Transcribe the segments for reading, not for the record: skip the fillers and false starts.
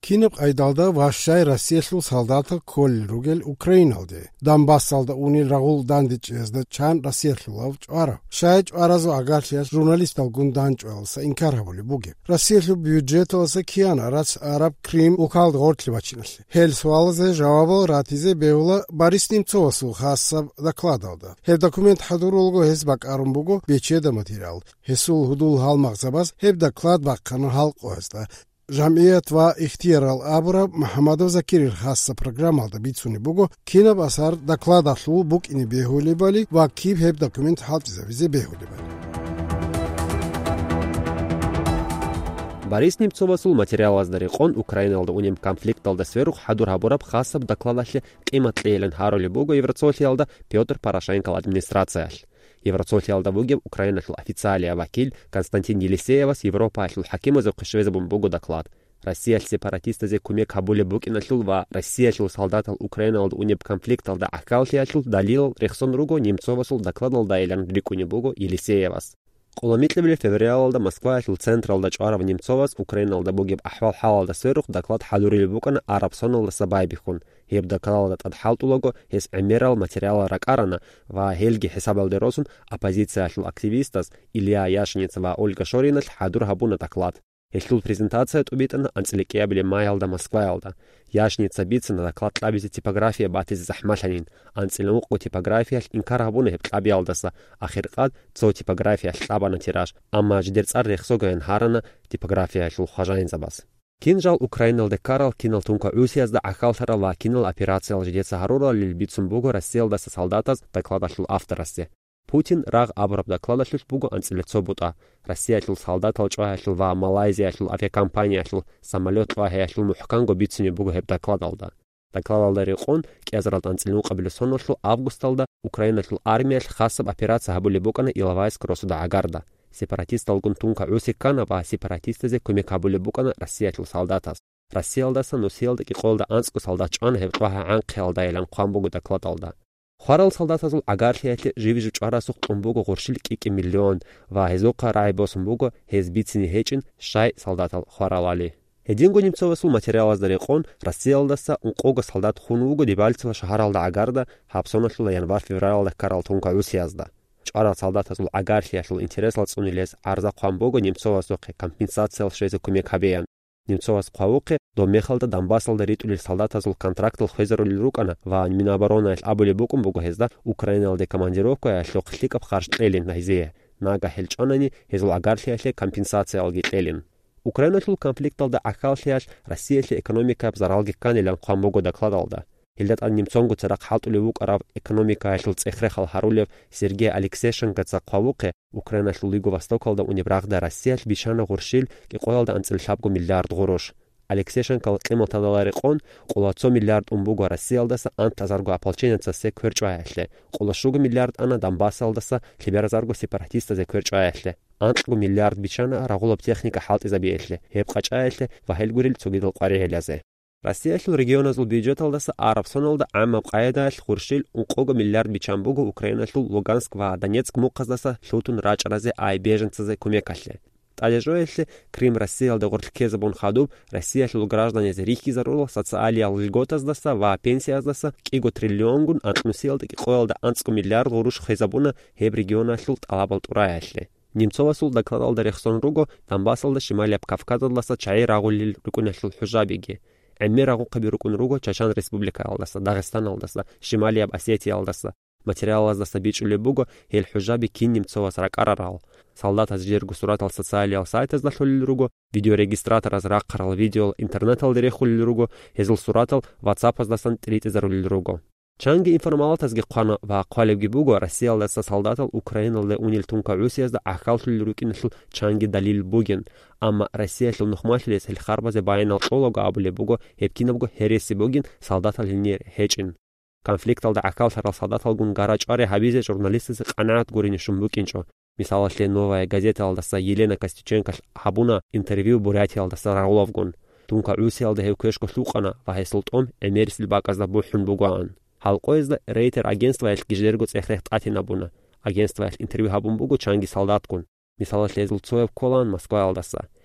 Кинеп айдалда вашшай Россиялу солдата колл ругел Украиналде. Донбассалда унил рагул дандичезда чан Россиялу ара. Шайч аразу агарлияс журналист алгун данчвелса инкарабули буге. Россиялу бюджеталса киана рац араб Крим укалд гортливачинас. Хелсвалзе жавабал ратизе бевла Борис Немцовасу хасса докладалда. Хев документ хадурулго хезбак арумбуго бечеда материал. Хесул худул халмак забас хев доклад баккана халқоазда. Жамият ва ихтиярал абра Мухаммадов Закирил хасса программалда бицуни буго кина басар доклад ашлу бук ини бехули бали ва киб хеб документ халтиза визе бехули бали. Борис Немцовасул материал аздариқон Украиналда унем конфликталда сверух хадур хабураб хасаб докладашле қиматлейлен хароли буго Евросоциалда Петр Порошенко администрацияш. Евросоциалда буге Украина шл официалия вакиль Константин Елисеевас Европа шл хакима за кышвезабум буго доклад. Россия сепаратиста зе куме Кабуле букина шл ва Россия шл солдатал Украиналда унем конфликталда акалшия шл далил рехсон руго Немцовасул докладал да илан рикуне буго Елисеевас. Қоламитлебли февриалда Москва шл централда чарав Немцовас Украиналда буге ахвал халалда сверух доклад хадурили букана арабсоналда сабайбихун. Хеб докладат адхалтулого хес эмерал материала ракарана ва хельги хесабалдеросун оппозиция шл активистас Илья Яшница ва Ольга Шорина хадур хабуна доклад. Хешлул презентация тубитана анцеликебли майалда Москваалда. Яшница бицана доклад лабизи типография батиз захмашанин. Анцелуку типография инкар хабуна хеб лабиалдаса. Ахирқад цо типография шлабана тираж. Амма ждерцар рехсогаен харана типография шл хажайн забас. Кинжал Украиналде карал кинал тунка усиязда ахалтара ва кинал операция алжидеца харура лильбицум буго расселдаса солдатаз докладашл авторасте. Путин раг абраб докладашл буго анцелецо бута. Россия шл солдат алчвашл ва Малайзия шл авиакомпания шл самолет ва хешл мухканго бицуне буго хеб докладалда. Докладалда рихон кезралт анцелну қабилесоно шл августалда Украина шл армия шл хасаб операция хабули букана Иловайск росуда агарда. Сепаратист алгун тунка усиккана ва сепаратистезе көмекабуле букана Россия шл солдатас. Россия алдаса нусиалда ки қолда анску солдатчан хебтваха анқиалда илан қамбугу докладалда. Хварал солдатазул агарлиятле живижу чарасух қумбугу ғуршил кики миллион ва хезуқа райбосумбугу хезбицини хечин шай солдатал хваралали. Единго Немцовасул материал аздариқон Россия алдаса унқога солдат хунугу дебальцева шахаралда агарда хапсонашлула январ-февралда карал тунка усиязда. Чара солдатазул агарлияшл интересал цунилес арза қамбугу Немцовасуқи компенсациял шезе кумек хабеян. Немцовас қауқи до мехалда Донбассалда ритулил солдатазул контрактал хвезерулил рукана ва Минобороны аш абули букум бугу хезда Украиналде командировку ашлоқликап харштлелин найзее. Нага хелчанани хезул агарлияшле компенсация алгитлелин. Украина шул конфликталда ахалшияш Россияшле экономика абзаралгиккан илан қамбугу докладалда. Хилдат ан Немцонгу царак халтулевук арав экономика шул цехрехал Харулев Сергей Алексеевиченко цақауқи Украина шул Лигу Востокалда унибрахда Россияш бишана ғуршил ки қоялда анцелшабгу миллиард ғуруш. Алексеевиченко қималтадалари қон қола 100 миллиард умбугу Россиялдаса антазаргу ополченеца се көрчваяшле. Қола шугу миллиард ана Донбассалдаса либеразаргу сепаратиста зе көрчваяшле. Антгу миллиард бишана рағулаб техника халт изабиешле. Хеб қачаяшле ва хелгурил цугидал қарихелязе. Россия шл регионазул бюджет алдаса арабсоналда аммаб қайдаш хуршил унқога миллиард бичамбугу Украина шл Луганск ва Донецк муқаздаса шутун рачаразе ай беженцазе кумекашле. Талежоешле Крим Россиялда ғурлке забон хадуб Россия шл граждане за рихи зарула социалиял льготаздаса ва пенсияздаса киго триллионгун антнусиялда ки қоялда анску миллиард ғуруш хезабуна хеб региона шл талабал тураяшле. Немцовасул докладалда рехсон руго Донбассалда Шималия Кавказадаласа чай рағулил рукуна шл хужабиги. Эммирагу қабирукун руго Чачан республика алдаса, Дагестан алдаса, Шималия Осетия алдаса. Материал аздаса бичуле буго хел хужаби кин Немцовас ракарарал. Солдат азжергу суратал социалиял сайт аздахулил руго, видеорегистратор азрақарал видео интернет алдерехулил руго, хезл суратал WhatsApp аздасан трит изарулил руго. Чанги информалат азги қана ва қалебги буго Россия алдаса солдатал Украиналде унил тунка усиязда ахалтулил рукиншл чанги далил буген. Амма Россия шл нухмашлес хел харбазе байнал шолого абуле буго хепкинабго хереси буген солдатал хилнер хечин. Конфликталда ахалтарал солдатал гун гарачаре хабизе журналистысы қанаат гуринишум букинчо. Мисалашле новая газета алдаса Елена Костюченко хабуна интервью Бурятия алдаса Рагуловгун. Тунка усиялда хевкешко шлуқана ва хесултом эмерсил баказда бухун бугуан. Халқоизда рейтер агентства еш гиждергу цехрехт атинабуна. Агентства еш интервью хабун бугу чанги солдаткун. Мисалашле Зулцоев Колан Москва алдаса.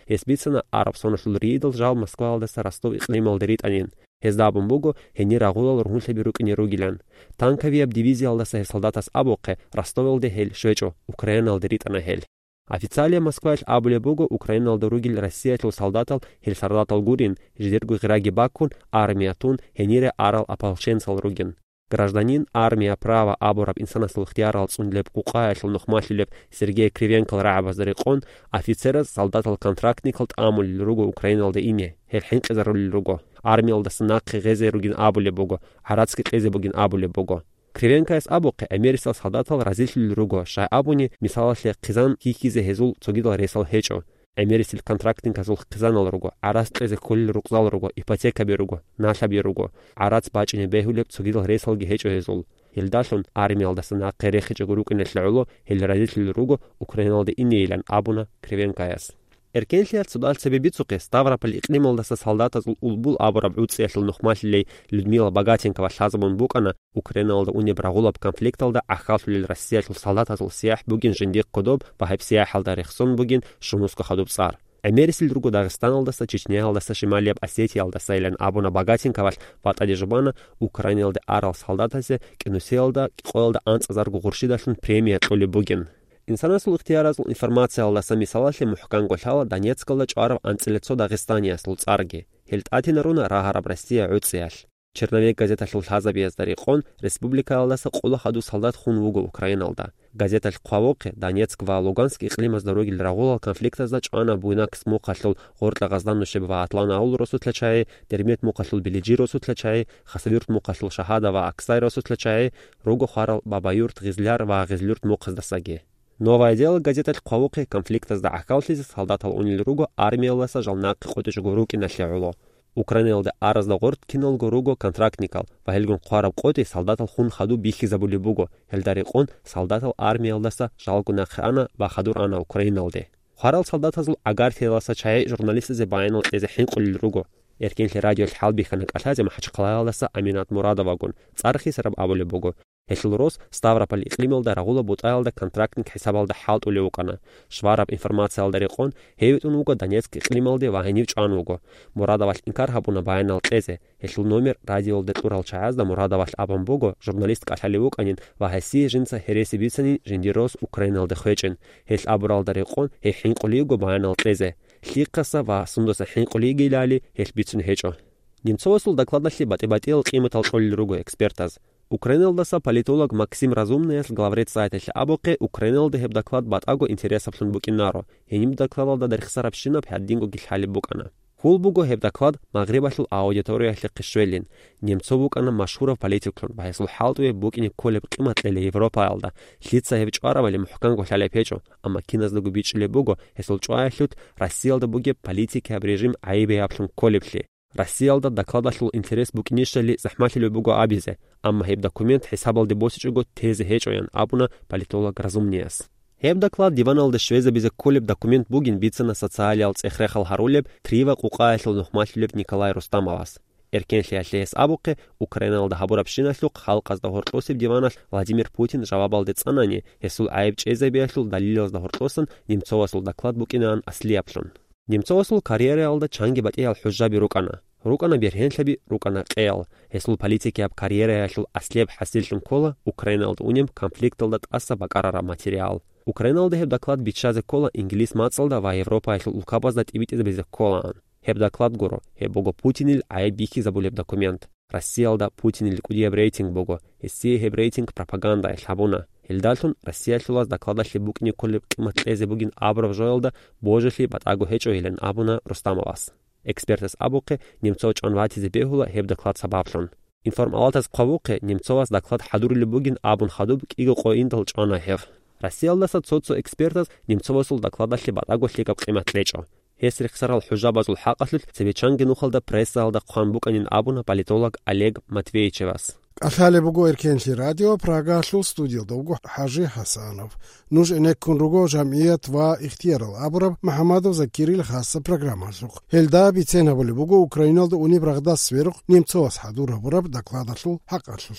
Есбицана Арабсонашлул Ридл жал Москва алдаса Ростов иқлим алдарит анин. Хездабын бугу хени рагулал рухунле бирук нерugилян. Танковия дивизия алдаса солдатас абоқе Ростов алде хел швечо Украина алдарит ана хел. Официалия Москва абуле бугу Украина алдаругил Россия тл солдатал хел сардатал гурин ждергу граги бакун армиятун хенире арал ополченцал ругин. Гражданин армия права абураб инсанасыл ихтиярал цунлеп куқаятл нухмашлеп Сергей Кривенкал раабаздарикон офицера солдатал контрактникал амул ругу Украина алда ине хел хинк зарул ругу армия алда сынаққи ғезе ругин абуле бугу харадски қезе бугин абуле бугу. Кривенкаес абоқе америсал солдатал разишлил ругу шай абуни мисалашле қизан хихизе хезул цогидал ресал хечо. Америсил контрактинг азул қизанал ругу араст қезе колил руқзал ругу ипотека беругу наша беругу арац бачине бехулеп цогидал ресал ги хечо хезул. Хилдашун армия алда сынаққи рехечо гурукинешлеулу хил разишлил ругу Украиналда инейлан абуна Кривенкаес. Эркеншлият судал себебицуқи Ставрополь иқлим алдаса солдата улбул абураб уцияшл нухмашлилей Людмила Богатенкова шазабун букана Украина алда уне брагулаб конфликт алда ахалшулил Россияшл солдата зул сиях бугин жиндик кодоб бахайб сиях алда рехсон бугин шумуско хадуб цар. Америсил другу Дагестан алдаса Чечня алдаса Шималияб Осетия алдаса илен абуна Богатенкова ватади жубана Украина алда арал солдатасе кинусе алда қойлда анц азаргу гуршидашлын премия толи бугин. Инсанасул ихтияразул информация алдаса мисалашле мухкан голхала Донецкалда чуарав анцелецо Дагестания слул царги. Хилт атинаруна рагараб Россия уцияш. Черновик газета шлул хазабияздарихон республика алдаса қола хаду солдат хун вугу Украина алда. Газета Льқвавоқи Донецк ва Луганск иқлимаз дороги рагулал конфликтазда чуана буйнак смуқашлул ғортла газдан нушеба Атлана аул росутлачай, Дермет муқашлул Билиджи росутлачай, Хасавюрт муқашлул Шахада ва Аксай росутлачай, Руго харал Бабаюрт Гизляр ва Гизлюрт муқаздасаги. Новое дело газета Льқвавоқи конфликта сда ахалшизи солдатал унил руго армия ласа жалнаққи қотышгу руки нашлеуло. Украина алда аразда ғорт кинолгу руго контрактникал ва хелгун қуараб қоти солдатал хун хаду бихи забули буго. Хелдариқон солдатал армия алдаса жалгу нақиана ва хадур ана Украина алде. Қуарал солдатазул агар филаса чай журналисти зе байнал эзе хинқулил руго. Эркенли радио лхалби ханак алхазе махачқалай алдаса Аминат Мурадовагун цархи сараб абули буго. Хешлурос Ставрополь иқлим алда рагула бутай алда контрактник хисаб алда халт ули укана. Швараб информация алдариқон хевитун уго Донецк иқлим алде вахенив чуан уго. Мурадоваш инкар хабуна байнал тезе. Хешлу номер радио алда турал чаязда Мурадоваш абам буго журналист кашали уканин вахаси жинца хереси бицанин жиндирос Украина алда хвечен. Хешл абур алдариқон хехин қули уго байнал тезе. Хиқаса ва сундоса хин қули гилали хеш бицун хечо. Немцовосул докладнашли батибатил қиматал шолил руго экспертаз. Украина алдаса политолог Максим Разумнес главред сайта абоқе Украина алда хеб доклад батаго интересов шун букинаро. Хеним доклад алда дархсараб шино пяддинго гилхали букана. Хул буго хеб доклад магрибашлу аудитория хли қишвелин. Немцов букана машхуров политиклун бахесул халтуе букини колеб қимат леле Европа алда. Шлица хеб чуаравали мухкан гохлале печо. Ама киназда губичле буго хесул чуашлют Россия алда буге политики об режим айбе аплун колебли. Россия алда докладашлул интерес букинишали захматилу буго абизе. Амма хеб документ хисабалди босичуго тезе хечоян абуна политолог Разумнес. Хеб доклад диван алда швезе бизе колеб документ бугин бицана социалиал цехрехал харулеб трива куқашлул нухматилев Николай Рустамовас. Эркеншли ашлес абуқе Украина алда хабурабшинашлуқ халқ азда хортлосиб диванаш Владимир Путин жавабалди цанани хесул айб чезе биашлул далилазда хортлосан Немцовасул доклад букинан аслиапшун. Немцовасул карьера алда чанги батиял хужжаби рукана. Рукана берхеншлаби рукана қеял. Хесул политики аб карьера яшлул аслеб хасилшун кола Украина алда унем конфликт алда таса бакарара материал. Украина алда хеб доклад бичазе кола инглис мацалда ва Европа яшлул улкабаздат ибитезе безе колаан. Хеб доклад горо хеб бого Путинил ай бихи забулеб документ. Россия алда Путинил кудиеб рейтинг бого. Хесси хеб рейтинг пропаганда яшлабуна. Хилдалтун Россия шлулаз докладашли букни колеб қиматлезе бугин абрав жоялда божешли батагу хечо илен абуна Рустамовас. Экспертес абуқе Немцов чонватизе бехула хеб доклад сабабшун. Информалатаз қавуқе Немцовас доклад хадурили бугин абун хадуб иго қоиндал чона хев. Россия алдаса цоцо экспертаз Немцовасул докладашли батагу шликаб қиматлечо. Хесрих сарал хужабазул хақашлил себечанги нухалда пресса алда қуан буканин абуна политолог Олег Матвеичевас. Алхале буго Эркеншли радио прагашлу студио довго Хажи Хасанов. Нуж энеккун руго жамият ва ихтиярал абураб Махамадов Закирил хасса программа сух. Хелда бицена були буго Украиналда уни брагдас сверух Немцовас хадур абураб докладашлу хақашлус.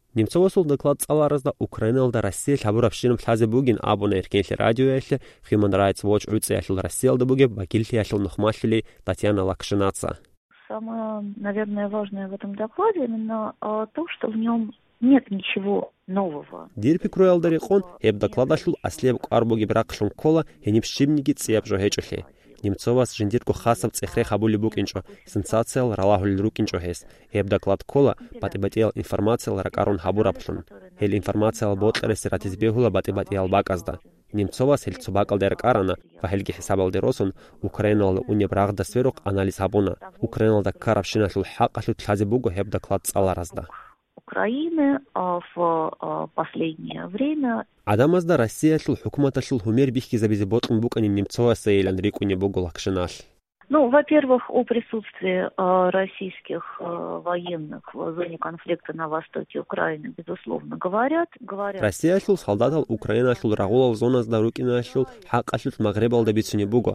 Немцовасул доклад цаларазда Украиналда Россия хабурапшиным тлазе бугин абуна эркенли радио яшли Human Rights Watch уйцы яшл Россиялда буге бакильти яшл нухмашли Татьяна Лакшинаца. Самое, наверное, важное в этом докладе именно то, что в нем нет ничего нового. Дирпи круялдарихон еб докладашл аслеб арбуги бракшун кола хенипшимники цепжо хечухи. Немцовас жендирку хасав цехре хабули букинчо, сенсациал ралагуль рукинчо хес. Еб доклад кола батибатиал информациал ракарун хабурапшун. Хел информациал ботлерес ратизбегула батибатиал баказда. Немцовас хел цубакал деркарана, вахелги хисабалдеросун, Украинал унебрагда сверук анализ хабуна. Украиналда карапшинашлу хақашлу тлазибугу еб доклад цаларазда. Украины в последнее время. Адамазда Россия шл хукумата шл хумер бихки забизеботун буканин немцова сейлан рикуне бугу лакшинаш. Ну, во-первых, о присутствии российских военных в зоне конфликта на востоке Украины, безусловно, говорят. Россия шл солдатал Украина шл рагула в зона сдарукина шл хак шл Магребал да бицуне бугу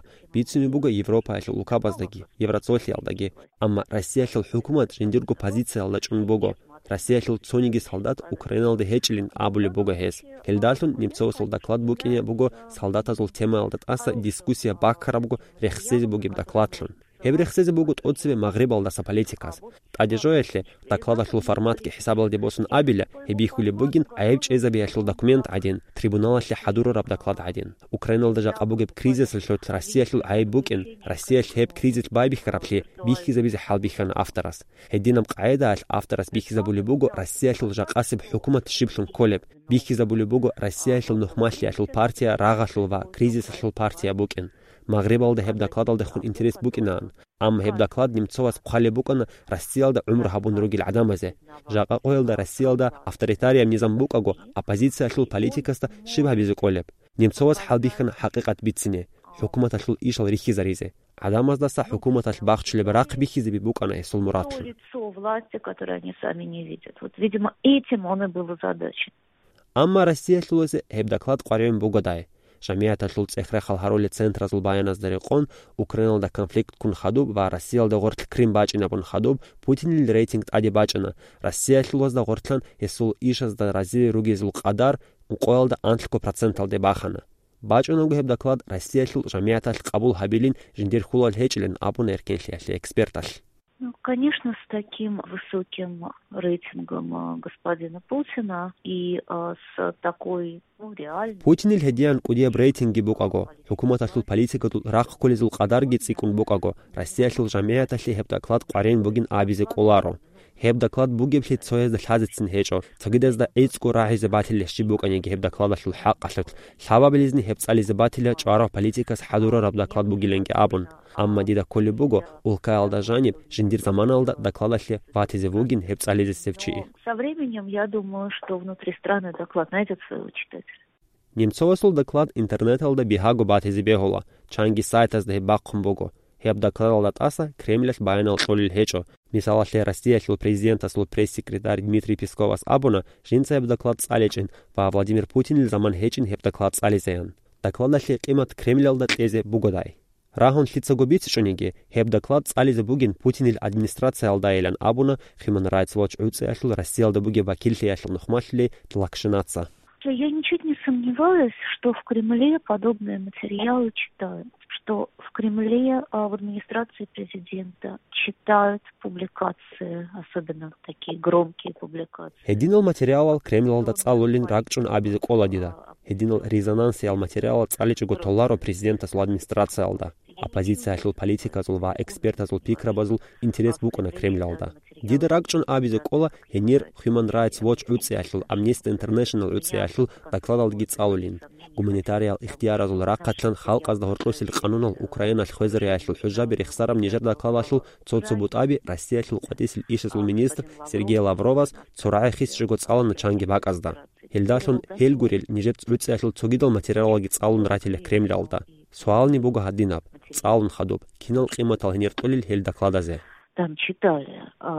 Европа шл лукабаздаги, Евросоциалдаги. Амма Россия шл хукумат жендиргу позиция алдачун бугу. Россия шл цониги солдат Украиналды хечлин абуле буга хес. Хелдашун немцовасул доклад букине бугу солдатазул тема алдат аса дискуссия баккарабугу рехсези бугиб докладшун. Хебрехсези бугут отсеве Магрибалдаса политикас. Адежояшле докладашул форматки хисабалди босун абиля хебихули бугин аевч эзабияшл документ один. Трибуналашле хадуру раб доклад один. Украиналда жакабугиб кризис лшот Россия шл аев букин. Россия хеб кризис байбих карапли бихи забизе халбихан авторас. Хединам каида аш авторас бихи забули бугу Россия шл жакасиб хукумат шибшун колеб. Бихи забули бугу Россия шл нухмашли шл партия рага шлва кризис шл партия букин. Магрибалда хеб докладалда хун интерес букинан. Ам хеб доклад немцовас пхали букана Россиялда умр хабун ругил адамазе. Жака койлда Россиялда авторитариям низам букаго, оппозиция шул политикаста шибха бизу колеб. Немцовас халбихан хакикат битсине. Хукумата шул ишал рихи заризе. Адамаздаса хукумата бахчле барак бихи заби букана эсул муратшун. Лицо власти, которое они сами не видят. Вот, видимо, этим он и был озадачен. Амма Россия шулозе хеб доклад qarem бугадай. Жамията шул цехре халхароли центра зул баяназ дариқон Украиналда конфликт кун хадуб ва Россиялда гортл Крим бачина бун хадуб Путин рейтинг ади бачина Россия шулозда гортлан есул ишазда рази руги зул қадар уқоялда антлко проценталде бахана. Бачина губ доклад Россия шул жамията қабул хабилин жиндир хулал хечлен апун эркеншли экспертал. Ну, конечно, с таким высоким рейтингом господина Путина и с такой реальной... Путин il-ħedjan kudijab rejtingi bukago. Hukumata xul politika tu raq kulli zul qadar gitsikun bukago. Россия xul ġamijata xli heb daklad qaren bugin abizi kolaro. Heb daklad bugib xli tsoyez da xazitsin heċo. Tagidez da eitsku raħi zibati li xġibuk għanjegi heb daklada xul xaqqa xlut. Xaba bilizni heb tsali zibati li ċara politika sħadura rab daklad bugilengi abun. Amma dida kolli bugo ulka alda жаниб жиндир zaman alda докладали ватизе вугин хепцали зевчи. Со временем я думаю, что внутристранный доклад найдет своего читателя. Немцовасул доклад интернет алда бихаго батизе бегола. Чанги сайтас да бакхум буго. Хеп доклад алда таса Кремль баянал шолил хечо. Мисала шле Россия шл президента слу пресс-секретарь Дмитрий Песков абуна жинца хеп доклад цалечен. Ва Владимир Путин zaman хечен хеп доклад цалезен. Доклад шле қимат Кремль алда тезе бугодай. Рахон шлицогобиц шонеги хеб доклад цализе бугин Путин администрация алдайлан абуна Human Rights Watch уцешл Россиялда буге вакильти яшл нухмашли тлакшинаца. Я ничуть не сомневаюсь, что в Кремле подобные материалы читают, что в Кремле в администрации президента читают публикации, особенно такие громкие публикации. Единал материал Кремль алда цалулин ракчун абизе коладида. Единал резонансиал материал цаличего толларо президента с администрация алда. Оппозиция шел политика зулва эксперта зул пикраба зул интерес бука на Кремль алда. Дида ракчун абизе кола енир Human Rights Watch уцешл Amnesty International уцешл докладал гицалулин. Гуманитариал ихтияра зул ракатлан халк аз дохортлосил канунал Украина хозер яшл хужаби рехсарам Нижер докладашл цоцубут аби Россия шл qatисил ишесул министр Сергей Лавровас цурайхис жигот цалан на чанги баказда. Хелдашун хелгурил Нижер уцешл цогидал материал гицалун ратиле Кремль алда. Суални буга хадинаб, цалун хадуб, кинал қиматал генертолил хел докладазе. Там читали.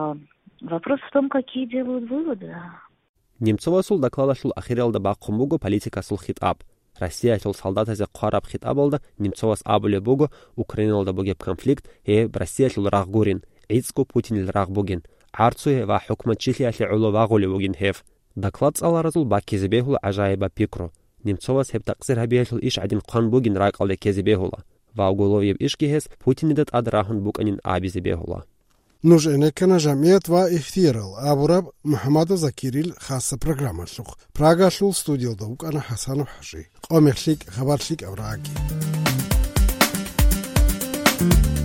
Вопрос в том, какие делают выводы. Немцовасул докладашул ахиралда баққум буго политикасул хитаб. Россия шул солдатазе қараб хитаб алда, Немцовас абуле буго, Украиналда бугеб конфликт, Россия шул рағгурин, Ицку Путин рағбугин, Арцуе ва хукмат чихи ашли улу вағули бугин хев. Доклад аларазул ба кезебехул ажаиба пикро. Немцова септақсир хабиехул иш один қан бугин райқалде кезебехула. Ва уголовьев ишкихес Путинидет адрахун буканин абизебехула. نوجه كان جمعية واختيارل أبوراب محمد زكيريل خاصة برنامج شوق براغا شول ستوديو دوك أنا حسن وحشي قومي خبر شيك أوراقي